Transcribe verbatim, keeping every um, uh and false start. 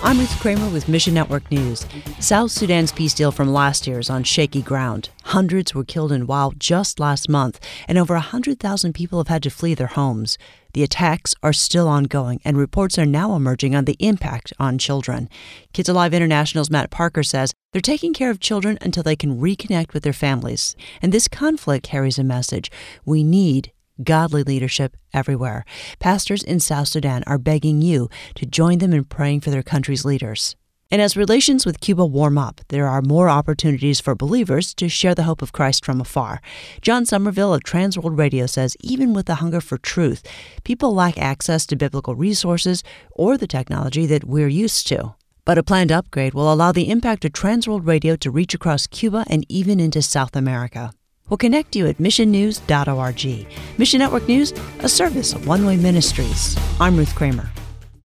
I'm Ruth Kramer with Mission Network News. South Sudan's peace deal from last year is on shaky ground. Hundreds were killed in Wau just last month, and over one hundred thousand people have had to flee their homes. The attacks are still ongoing, and reports are now emerging on the impact on children. Kids Alive International's Matt Parker says they're taking care of children until they can reconnect with their families. And this conflict carries a message. We need godly leadership everywhere. Pastors in South Sudan are begging you to join them in praying for their country's leaders. And as relations with Cuba warm up, there are more opportunities for believers to share the hope of Christ from afar. John Somerville of Transworld Radio says even with the hunger for truth, people lack access to biblical resources or the technology that we're used to. But a planned upgrade will allow the impact of Transworld Radio to reach across Cuba and even into South America. We'll connect you at mission news dot org. Mission Network News, a service of One Way Ministries. I'm Ruth Kramer.